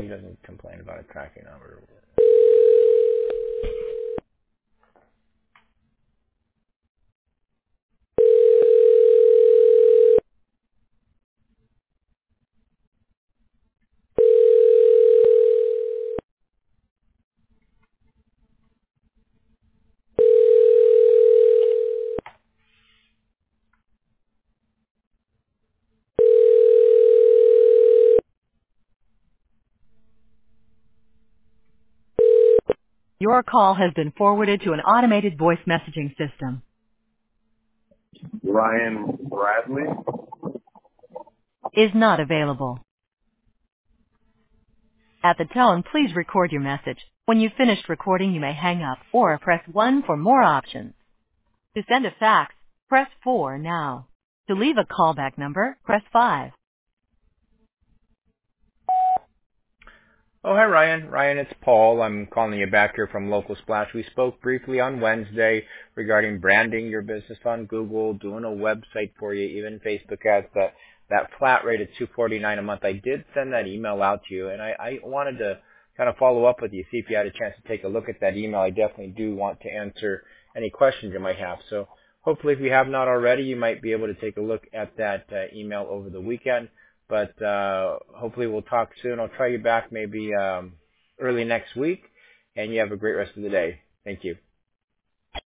he doesn't complain about a tracking number. Your call has been forwarded to an automated voice messaging system. Ryan Bradley. Is not available. At the tone, please record your message. When you've finished recording, you may hang up or press 1 for more options. To send a fax, press 4 now. To leave a callback number, press 5. Oh, hi, Ryan. Ryan, it's Paul. I'm calling you back here from Local Splash. We spoke briefly on Wednesday regarding branding your business on Google, doing a website for you, even Facebook ads. That flat rate of $249 a month. I did send that email out to you, and I wanted to kind of follow up with you, see if you had a chance to take a look at that email. I definitely do want to answer any questions you might have. So hopefully, if you have not already, you might be able to take a look at that email over the weekend. But hopefully we'll talk soon. I'll try you back maybe early next week, and you have a great rest of the day. Thank you.